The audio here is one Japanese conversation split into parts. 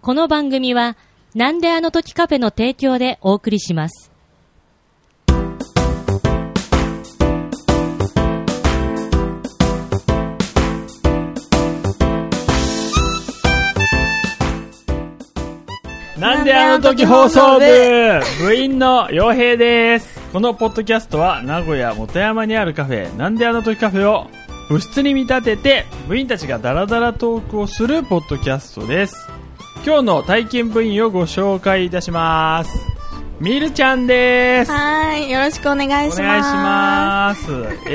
この番組はなんであの時カフェの提供でお送りします。 なんであの時放送部部員の陽平です。このポッドキャストは名古屋本山にあるカフェなんであの時カフェを部室に見立てて部員たちがダラダラトークをするポッドキャストです。今日の体験部員をご紹介いたします。みるちゃんです。 はい、よろしくお願いします。 お願いします。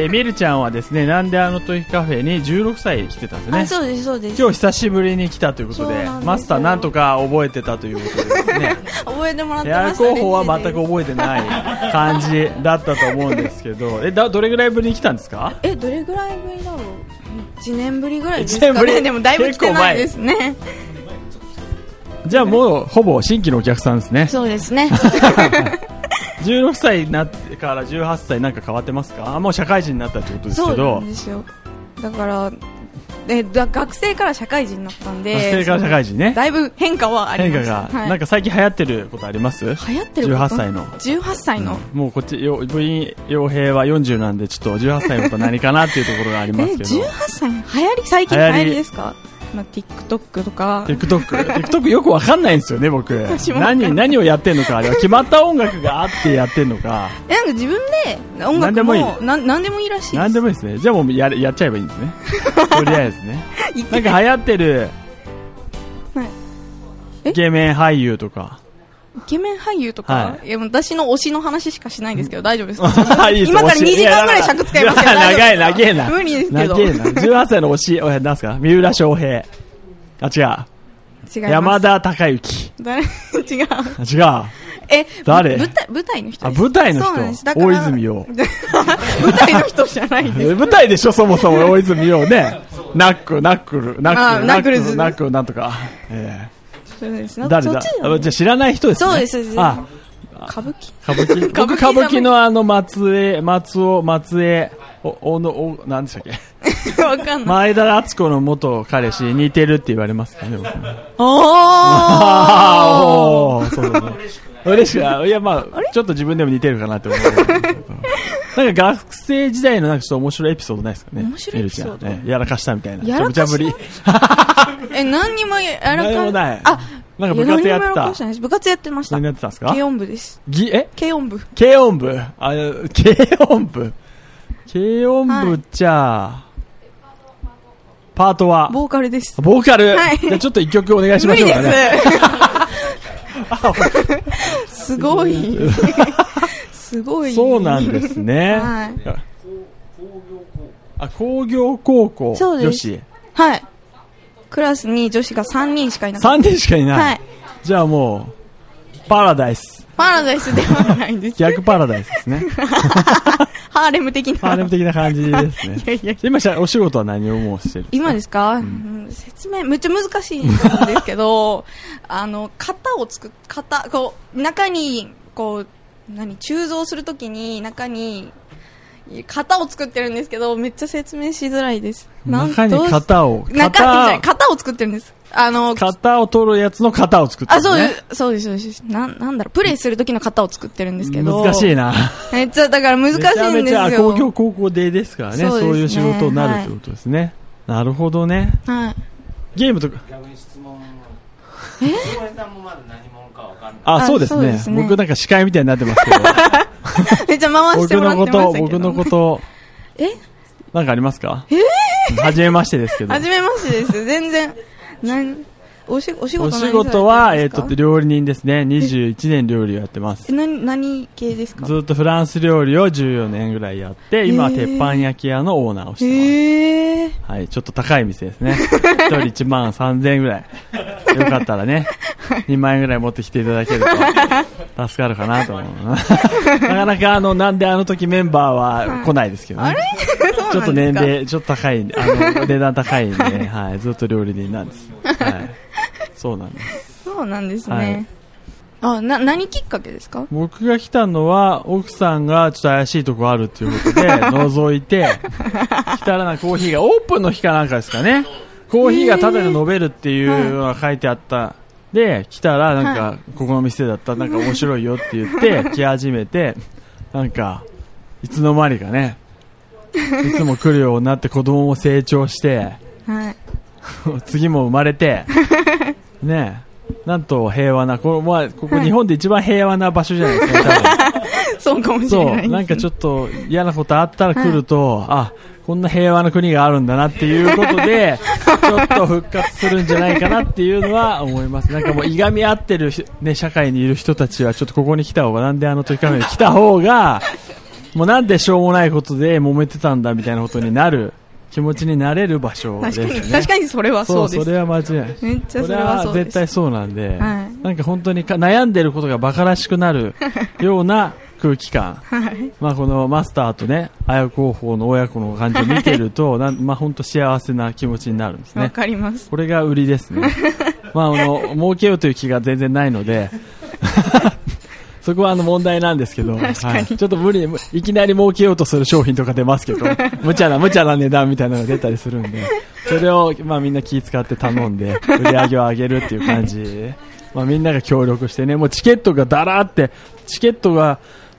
みるちゃんはですね、なんであの時カフェに16歳来てたんですね。 そうですそうです。 今日久しぶりに来たということで、マスターなんとか覚えてたということでですね覚えてもらってました。 候補は全く覚えてない感じだったと思うんですけどどれぐらいぶりに来たんですか？ どれぐらいぶりだろう。1年ぶりぐらいですかね。でもだいぶ来てないですね。 じゃあもうほぼ新規のお客さんですね。 そうですね 16歳になってから18歳なんか変わってますか？もう社会人になったってことですけど。 そうなんですよ。だから学生から社会人になったんで、 学生から社会人ね、 だいぶ変化はありました。 変化が、なんか最近流行ってることあります？ 流行ってること 18歳の、 うん、 もうこっち部員陽平は40なんでちょっと18歳のこと何かなっていうところがありますけど 18歳最近流行りですか？TikTok とか TikTok よくわかんないんですよね僕何をやってんのか、あれは決まった音楽があってやってんのかなんか自分で音楽も何でもいいらしいです。 何でもいいですね。じゃあもう やっちゃえばいいんですねとりあえずねなんか流行ってる、はい、イケメン俳優とかイケメン俳優とか、はい、いや私の推しの話しかしないんですけど大丈夫ですか？ いいです今から2時間ぐらい尺使いますけど長いな無理ですけど。 18歳の推しなんですか？三浦翔平、違う山田孝之違う誰？ 舞台の人です。 舞台の人、大泉洋舞台の人じゃないです舞台でしょそもそも大泉洋ねナックなんとか、誰だ？じゃあ知らない人ですね。 そうです。歌舞伎僕歌舞伎の松江何でしたっけわかんない。 前田敦子の元彼氏似てるって言われますかね。 おーそうだね。嬉しくない。いやまあちょっと自分でも似てるかなって思うなんか学生時代のなんかちょっと面白いエピソードないですかね？ 面白いエピソード、 やらかしたみたいな。 やらかした？ ぶり何にもやらか何もない。なんか部活やってた？ 部活やってました。 何やってたんですか？ 軽音部です。軽音部じゃあパートはボーカルです。 ボーカル、 はい、 じゃあちょっと一曲お願いしましょうかね。 すごいすごい。 そうなんですね、 はい、 工業高校女子。 はい、クラスに女子が3人しかいなかった。 3人しかいない、はい、じゃあもうパラダイスではないんです。 逆パラダイスですねハーレム的な感じですね。いや今お仕事は何をもうしてるんですか？ 今ですか、説明めっちゃ難しいんですけどこう中にこう鋳造するときに中に型を作ってるんですけどめっちゃ説明しづらいです。 中に型を作ってるんです。 型を取るやつの型を作ってる、ね、 そうですなんだろう、プレイする時の型を作ってるんですけど難しいな。 めっちゃだから難しいんですよ。めちゃめちゃ工業高校でですからね。そういう仕事になるってことですね、はい、なるほどね、はい、ゲームとかそうですね。僕なんか司会みたいになってますけどめっちゃ回してもらってましたけど僕のことなんかありますか？初めましてですけど。 初めましてです。全然お仕事は料理人ですね。21年料理をやってます。 何系ですか？ ずっとフランス料理を14年ぐらいやって今は鉄板焼き屋のオーナーをしてます。はい、ちょっと高い店ですね。1人1万3000円ぐらい。よかったらね2万円ぐらい持ってきていただけると助かるかなと思うなかなかなんであの時メンバーは来ないですけどね、 あれちょっと年齢ちょっと高いんで値段高いんで、はい、ずっと料理人なんです、はい、そうなんですね、はい、何きっかけですか？ 僕が来たのは奥さんがちょっと怪しいとこあるっていうことで覗いて来たらなコーヒーがオープンの日かなんかですかね。コーヒーがタダで飲めるっていうのが書いてあったで、来たら、なんか、ここの店だったら、なんか面白いよって言って、来始めて、なんか、いつの間にかね、いつも来るようになって子供も成長して、 はい。 次も生まれて、ねなんと平和な、ここ日本で一番平和な場所じゃないですか、多分。 そうかもしれないです、ね。 そう、なんかちょっと嫌なことあったら来ると、あ、こんな平和な国があるんだなっていうことで、ちょっと復活するんじゃないかなっていうのは思います。なんかもういがみ合ってる、ね、社会にいる人たちはちょっとここに来た方が、なんであの時カフェに来た方が、もうなんでしょうもないことで揉めてたんだみたいなことになる気持ちになれる場所ですね。 確かにそれはそうです。 それは間違いない。 めっちゃそれはそうです。 絶対そうなんで、 はい、 なんか本当に悩んでることが馬鹿らしくなるような空気感。 はい、 まあこのマスターとね、綾広報の親子の感じを見てると、まあ本当幸せな気持ちになるんですね。 わかります。 これが売りですね。まあ儲けようという気が全然ないので、そこは問題なんですけど、はい、ちょっといきなり儲けようとする商品とか出ますけど、無茶な値段みたいなのが出たりするんで、それをまあみんな気使って頼んで、売り上げを上げるっていう感じ、まあみんなが協力してね、もうチケットがだらーって、チケットが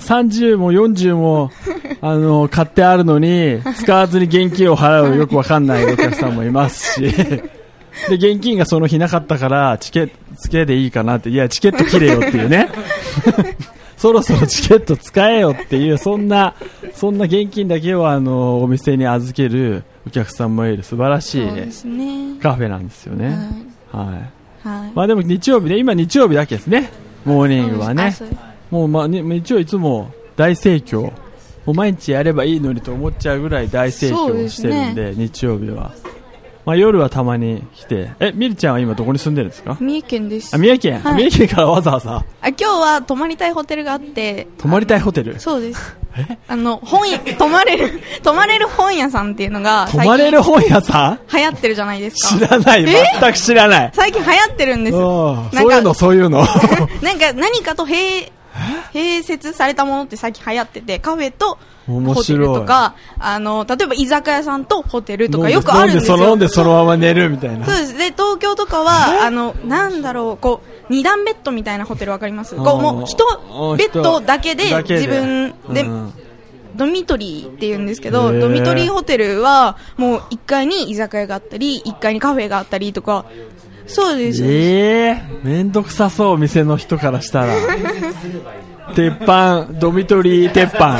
30も40も、買ってあるのに、使わずに現金を払うよくわかんないお客さんもいますし、で、現金がその日なかったから、チケット付けでいいかなって、いや、チケット切れよっていうね。そろそろチケット使えよっていう、そんな現金だけをお店に預けるお客さんもいる素晴らしいカフェなんですよね。はい。はい。まあでも日曜日ね、今日曜日だけですね。モーニングはね。もうまあ日曜いつも大盛況。もう毎日やればいいのにと思っちゃうぐらい大盛況してるんで、日曜日は。まあ、夜はたまに来て、みるちゃんは今どこに住んでるんですか？ 三重県です。 三重県、はい、三重県からわざわざ。 今日は泊まりたいホテルがあって。 泊まりたいホテル？ そうです。泊まれる本屋さんっていうのが。 泊まれる本屋さん？ 流行ってるじゃないですか。 知らない。全く知らない。 最近流行ってるんですよ。 そういうの。 なんか何かと併設されたものって最近流行ってて、カフェとホテルとか、例えば居酒屋さんとホテルとかよくあるんですよ。 飲んでそのまま寝るみたいな。 そうです。で、東京とかは、なんだろう、こう、2段ベッドみたいなホテルわかります？こう、もう、ベッドだけで、自分で、ドミトリーって言うんですけど、ドミトリーホテルは、もう1階に居酒屋があったり、1階にカフェがあったりとか、そうです。 めんどくさそう、店の人からしたら。鉄板、ドミトリー鉄板。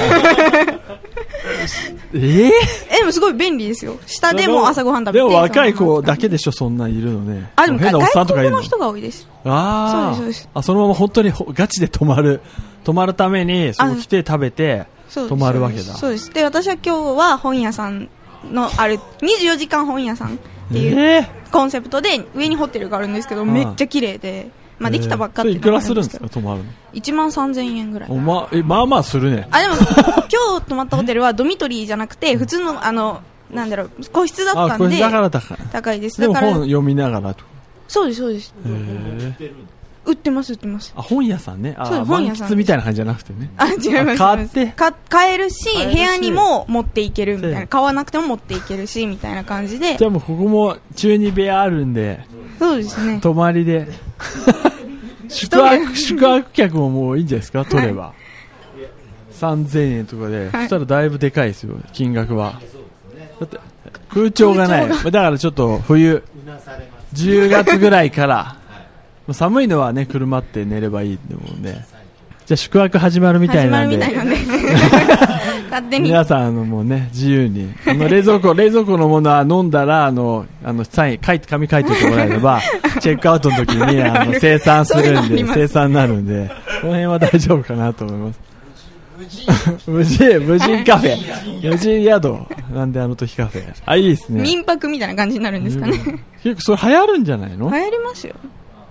でもすごい便利ですよ。下でも朝ごはん食べて。 でも若い子だけでしょ、そんなんいるのね。 でも変なおっさんとかいるの。外国の人が多いです。 そうです。そのまま本当にガチで泊まるために、そこ来て食べて、泊まるわけだ。 そうです。で、私は今日は本屋さんの24時間本屋さんっていうコンセプトで、上にホテルがあるんですけど、めっちゃ綺麗で、まあできたばっかっていうのがあるんですけど。 いくらするんですか、泊まるの ？13,000円ぐらい。 まあまあするね。 でも今日泊まったホテルはドミトリーじゃなくて、普通のなんだろう、個室だったんで。 だから高いです。 でも本読みながらと。 そうです、そうです。売ってます。 本屋さんね。 本屋さん。 満喫みたいな感じじゃなくてね。 違います。 買って。 買えるし、部屋にも持っていけるみたいな。買わなくても持っていけるし、みたいな感じで。 じゃあもうここも中2部屋あるんで。 そうですね。 泊まりで。宿泊客ももういいんじゃないですか、取れば。3000円とかで。そしたらだいぶでかいですよ、金額は。だって空調がない。だからちょっと冬、10月ぐらいから、寒いのはね、車って寝ればいいんでもね。じゃあ宿泊始まるみたいなんで。 勝手に。 皆さんもうね、自由に。冷蔵庫のものは飲んだら、サイン、紙書いておいてもらえれば、チェックアウトの時に、生産するんで、生産になるんで、この辺は大丈夫かなと思います。無人カフェ。無人宿。なんであの時カフェ。いいですね。 民泊みたいな感じになるんですかね。 結構それ流行るんじゃないの？ 流行りますよ。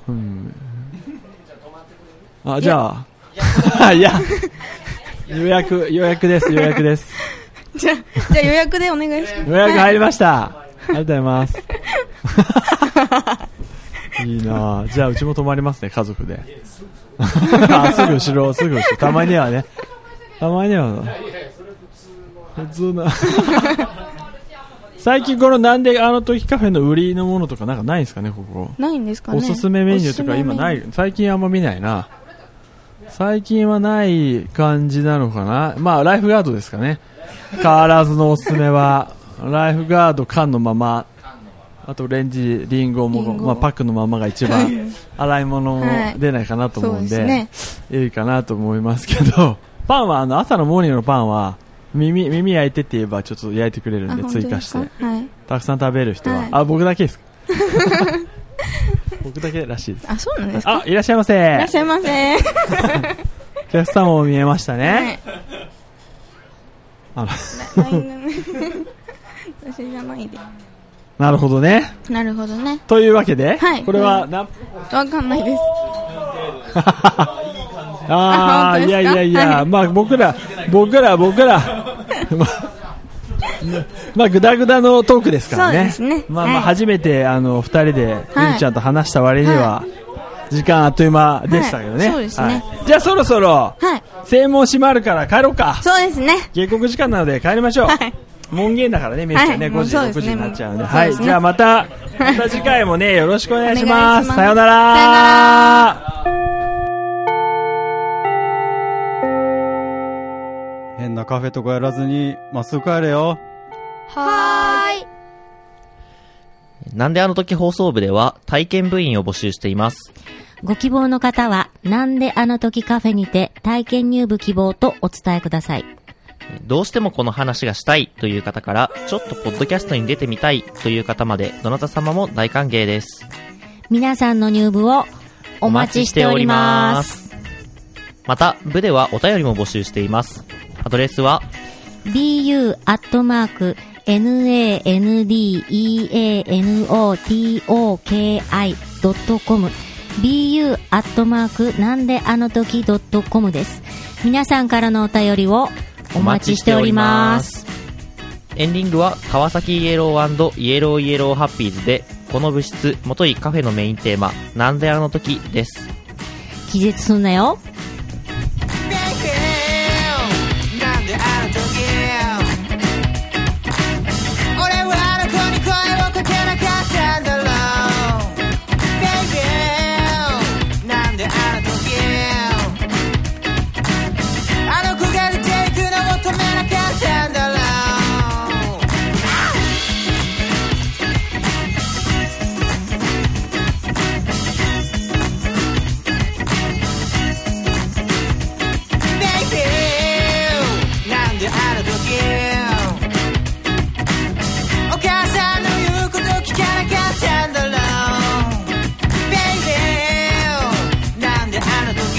じゃあ、いや、予約です。 じゃあ予約でお願いします。 予約入りました。ありがとうございます。いいなぁ。じゃあうちも泊まりますね、家族で。すぐ後ろ。たまにはね。普通な。 最近このなんであの時カフェの売りのものとかなんかないんですかね、ここ。 ないんですかね。 おすすめメニューとか今ない。最近あんま見ないな。最近はない感じなのかな。まあライフガードですかね。変わらずのおすすめはライフガード缶のまま、あとレンジリンゴもまあ、パックのままが一番洗い物も出ないかなと思うんで、いいかなと思いますけど、パンは朝のモーニングのパンは耳焼いてって言えばちょっと焼いてくれるんで追加して、たくさん食べる人は、僕だけですか僕だけらしいです。 あ、そうなんですか。 いらっしゃいませ。いらっしゃいませ。 お客様も見えましたね。 私じゃないで。 なるほどね。 なるほどね。 というわけで、これはわかんないです。 いや、まあ僕らまあグダグダのトークですからね。そうですね。まあ初めて二人でゆりちゃんと話した割には時間あっという間でしたけどね。そうですね。じゃあそろそろ正門閉まるから帰ろうか。そうですね。下校時間なので帰りましょう。門限だからね、みゆちゃんね、5時6時になっちゃうんで。はい。じゃあまた次回もねよろしくお願いします。さようなら。さようなら。 変なカフェとかやらずにまっすぐ帰れよ。 はーい。なんであの時放送部では体験部員を募集しています。 ご希望の方はなんであの時カフェにて体験入部希望とお伝えください。 どうしてもこの話がしたいという方から、ちょっとポッドキャストに出てみたいという方まで、どなた様も大歓迎です。 皆さんの入部をお待ちしております。 また部ではお便りも募集しています。アドレスは bu@nandeanotoki.com bu@ なんであの時 .com です。皆さんからのお便りをお待ちしております。 エンディングは川崎イエロー&イエローイエローハッピーズで、この部室もといカフェのメインテーマ、なんであの時です。 気絶すんなよ。 なんであの時俺はあの子に声をかけなかったんだろう。 Baby なんであの時あの子が出ていくのを止めなかったんだろう。お母さんの言うこと聞かなかったんだろう。 Baby なんであの時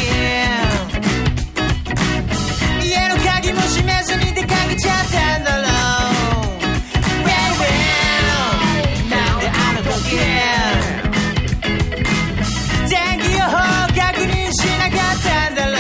家の鍵も閉めずに出かけちゃったんだろう。 Baby なんであの時天気予報確認しなかったんだろう。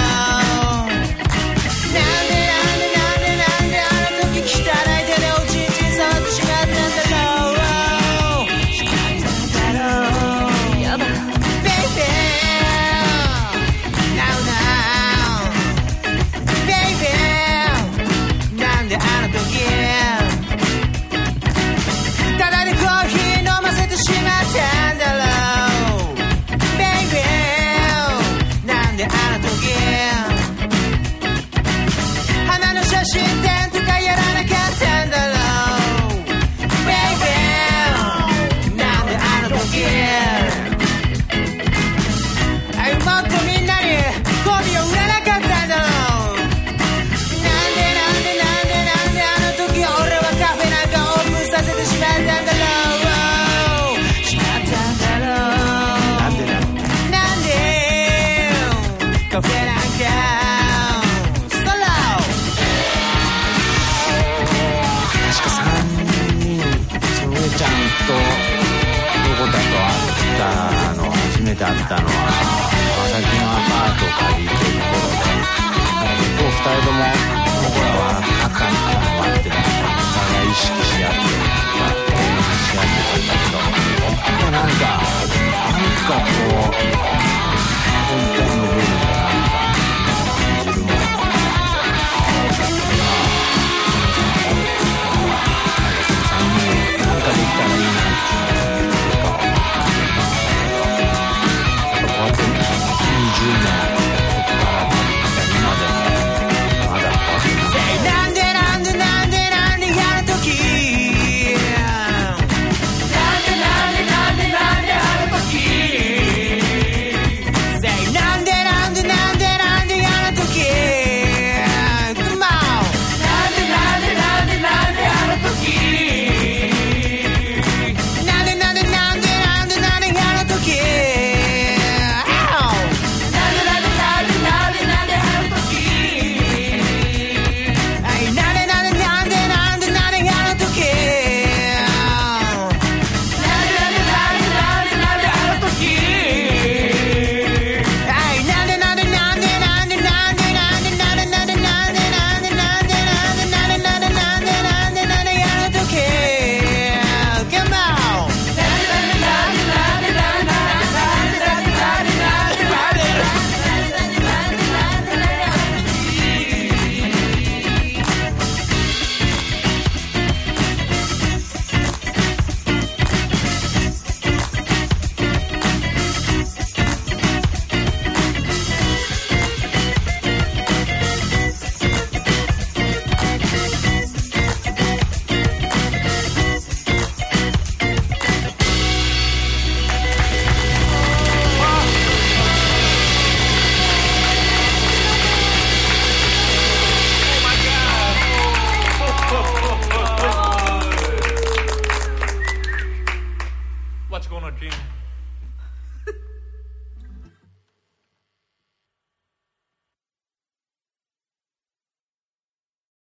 だったのは川崎のアパートを借りてる頃で、結構2人とも僕らは赤に待ってた、お互い意識し合ってし合ってたんだけど、なんかこ